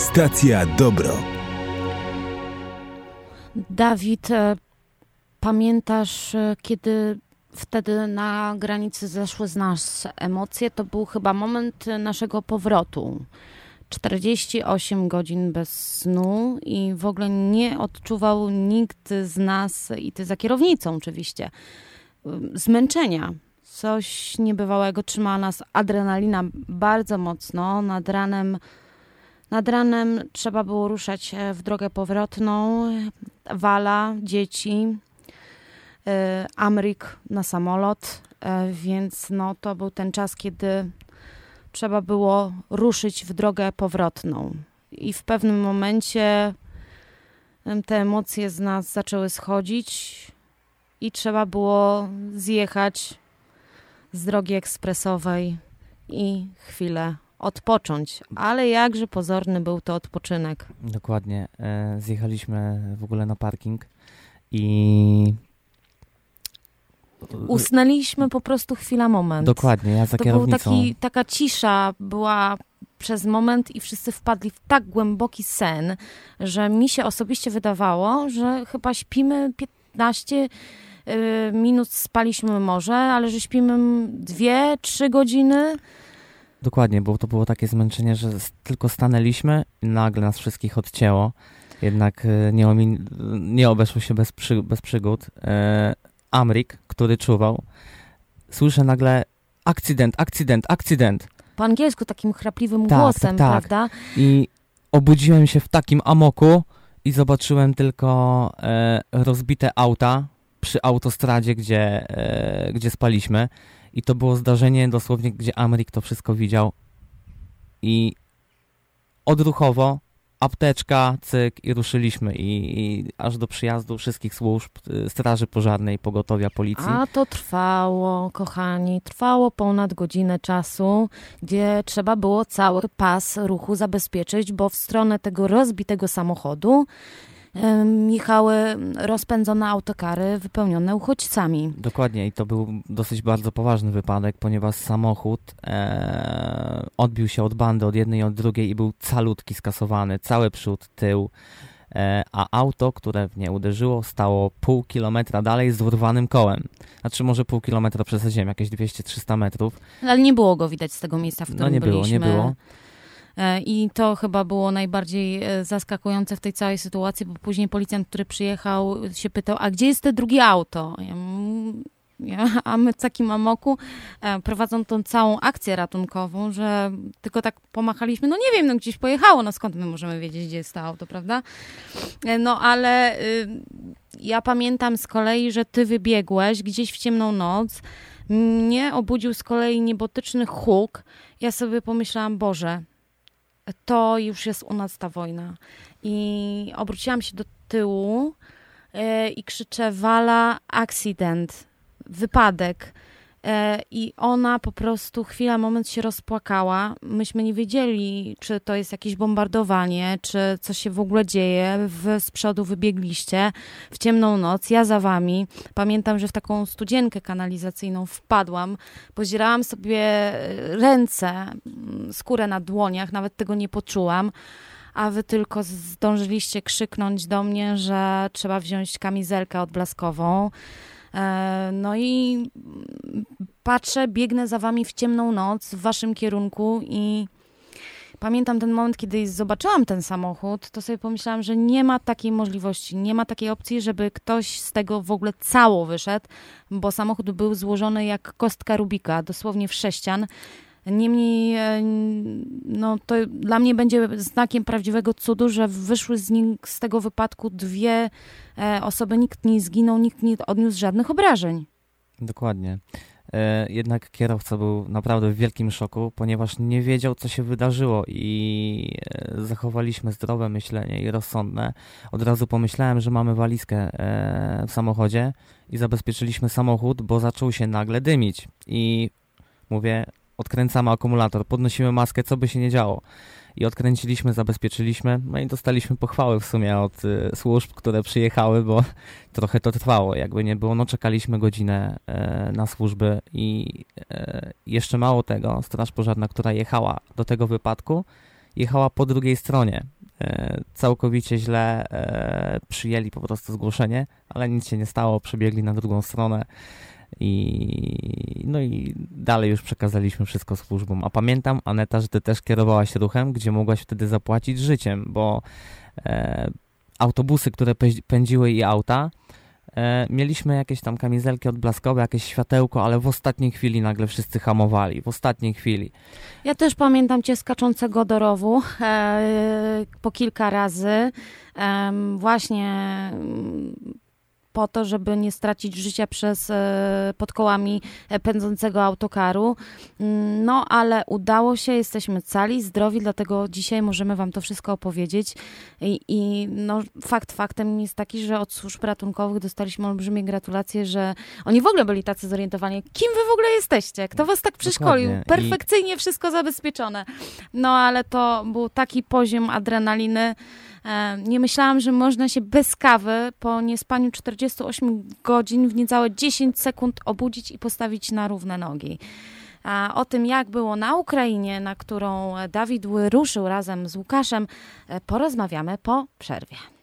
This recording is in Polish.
Stacja Dobro. Dawid, pamiętasz, kiedy wtedy na granicy zeszły z nas emocje? To był chyba moment naszego powrotu. 48 godzin bez snu i w ogóle nie odczuwał nikt z nas, i ty za kierownicą oczywiście, zmęczenia. Coś niebywałego, trzymała nas adrenalina bardzo mocno. Nad ranem trzeba było ruszać w drogę powrotną. Wala, dzieci, Amrik na samolot, więc no, to był ten czas, kiedy trzeba było ruszyć w drogę powrotną. I w pewnym momencie te emocje z nas zaczęły schodzić i trzeba było zjechać z drogi ekspresowej i chwilę odpocząć. Ale jakże pozorny był to odpoczynek. Dokładnie. Zjechaliśmy w ogóle na parking i usnęliśmy po prostu chwila, moment. Dokładnie, ja za kierownicą. To był taka cisza była przez moment i wszyscy wpadli w tak głęboki sen, że mi się osobiście wydawało, że chyba śpimy 15 minut, spaliśmy może, ale że śpimy 2-3 godziny. Dokładnie, bo to było takie zmęczenie, że tylko stanęliśmy i nagle nas wszystkich odcięło. Jednak nie obeszło się bez przygód. Amrik, który czuwał, słyszę nagle akcydent. Po angielsku takim chrapliwym głosem, tak. prawda? I obudziłem się w takim amoku i zobaczyłem tylko rozbite auta przy autostradzie, gdzie spaliśmy. I to było zdarzenie dosłownie, gdzie Amrik to wszystko widział. I odruchowo apteczka, cyk i ruszyliśmy i aż do przyjazdu wszystkich służb, straży pożarnej, pogotowia, policji. A to trwało, kochani, ponad godzinę czasu, gdzie trzeba było cały pas ruchu zabezpieczyć, bo w stronę tego rozbitego samochodu jechały rozpędzone autokary wypełnione uchodźcami. Dokładnie i to był dosyć bardzo poważny wypadek, ponieważ samochód odbił się od bandy, od jednej i od drugiej i był calutki skasowany, cały przód, tył, a auto, które w nie uderzyło, stało pół kilometra dalej z urwanym kołem. Znaczy może pół kilometra przesadziłem, jakieś 200-300 metrów. Ale nie było go widać z tego miejsca, w którym byliśmy. Nie było. I to chyba było najbardziej zaskakujące w tej całej sytuacji, bo później policjant, który przyjechał, się pytał, a gdzie jest te drugie auto? A my w takim amoku prowadzą tą całą akcję ratunkową, że tylko tak pomachaliśmy, no nie wiem, no gdzieś pojechało, no skąd my możemy wiedzieć, gdzie jest to auto, prawda? No ale ja pamiętam z kolei, że ty wybiegłeś gdzieś w ciemną noc, mnie obudził z kolei niebotyczny huk. Ja sobie pomyślałam, Boże, to już jest u nas ta wojna. I obróciłam się do tyłu i krzyczę, Wala, accident, wypadek. I ona po prostu moment się rozpłakała. Myśmy nie wiedzieli, czy to jest jakieś bombardowanie, czy co się w ogóle dzieje. Wy z przodu wybiegliście w ciemną noc, ja za wami. Pamiętam, że w taką studzienkę kanalizacyjną wpadłam, pozierałam sobie ręce, skórę na dłoniach, nawet tego nie poczułam. A wy tylko zdążyliście krzyknąć do mnie, że trzeba wziąć kamizelkę odblaskową. No i patrzę, biegnę za wami w ciemną noc w waszym kierunku i pamiętam ten moment, kiedy zobaczyłam ten samochód, to sobie pomyślałam, że nie ma takiej możliwości, nie ma takiej opcji, żeby ktoś z tego w ogóle cało wyszedł, bo samochód był złożony jak kostka Rubika, dosłownie w sześcian. Niemniej, no to dla mnie będzie znakiem prawdziwego cudu, że wyszły z tego wypadku 2 osoby, nikt nie zginął, nikt nie odniósł żadnych obrażeń. Dokładnie. Jednak kierowca był naprawdę w wielkim szoku, ponieważ nie wiedział, co się wydarzyło i zachowaliśmy zdrowe myślenie i rozsądne. Od razu pomyślałem, że mamy walizkę w samochodzie i zabezpieczyliśmy samochód, bo zaczął się nagle dymić i mówię, odkręcamy akumulator, podnosimy maskę, co by się nie działo. I odkręciliśmy, zabezpieczyliśmy, no i dostaliśmy pochwały w sumie od służb, które przyjechały, bo trochę to trwało, jakby nie było, no czekaliśmy godzinę na służby i jeszcze mało tego, straż pożarna, która jechała do tego wypadku, jechała po drugiej stronie. Całkowicie źle przyjęli po prostu zgłoszenie, ale nic się nie stało, przebiegli na drugą stronę i dalej już przekazaliśmy wszystko służbom. A pamiętam, Aneta, że ty też kierowałaś ruchem, gdzie mogłaś wtedy zapłacić życiem, bo autobusy, które pędziły i auta, mieliśmy jakieś tam kamizelki odblaskowe, jakieś światełko, ale w ostatniej chwili nagle wszyscy hamowali. W ostatniej chwili. Ja też pamiętam cię skaczącego do rowu po kilka razy. Właśnie po to, żeby nie stracić życia pod kołami pędzącego autokaru. No, ale udało się, jesteśmy cali, zdrowi, dlatego dzisiaj możemy wam to wszystko opowiedzieć. I fakt faktem jest taki, że od służb ratunkowych dostaliśmy olbrzymie gratulacje, że oni w ogóle byli tacy zorientowani. Kim wy w ogóle jesteście? Kto was tak przeszkolił? Dokładnie. Perfekcyjnie wszystko zabezpieczone. No, ale to był taki poziom adrenaliny. Nie myślałam, że można się bez kawy po niespaniu 48 godzin w niecałe 10 sekund obudzić i postawić na równe nogi. A o tym, jak było na Ukrainie, na którą Dawid ruszył razem z Łukaszem, porozmawiamy po przerwie.